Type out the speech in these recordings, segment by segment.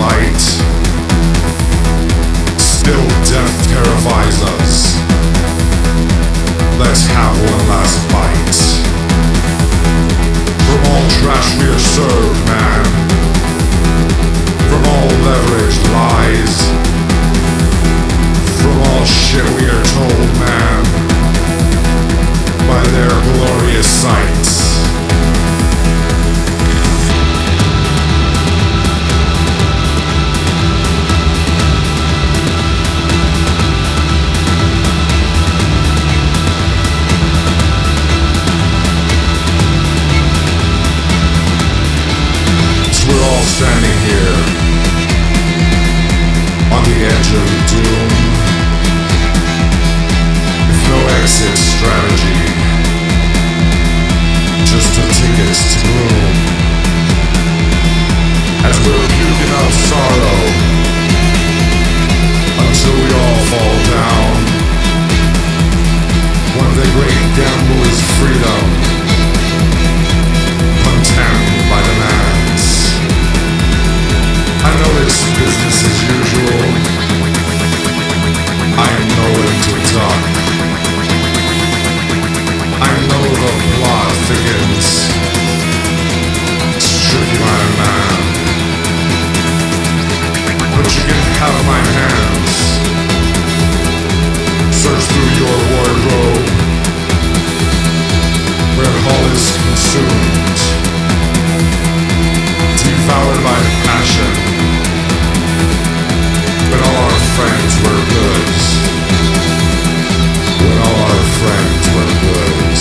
light. Still death terrifies us. Let's have one last bite. From all trash we are served, man. From all leveraged lies. From all shit we are told, man. By their glorious sights. We're all standing here on the edge of doom, with no exit strategy, just a ticket to gloom. As we're puking out sorrow until we all fall down. When the great gamble is freedom, contempt by demands. I know it's business as usual. I know when to talk. I know the plot thickens. It's tricky, my man. But you can have my hands. Search through your wardrobe, where all is consumed, devoured by passion. When all our friends were goods. When all our friends were goods.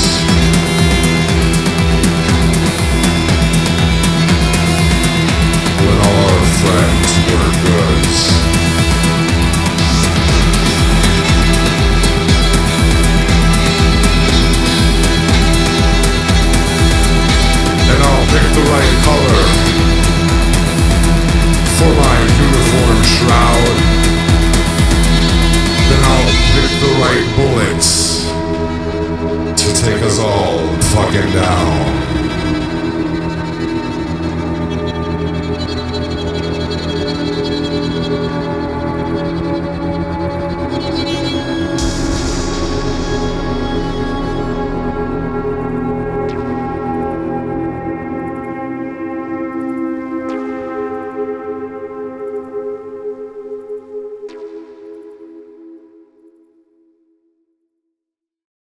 When all our friends were goods. And I'll pick the right color for my uniform shroud. Then I'll pick the right bullets to take us all fucking down.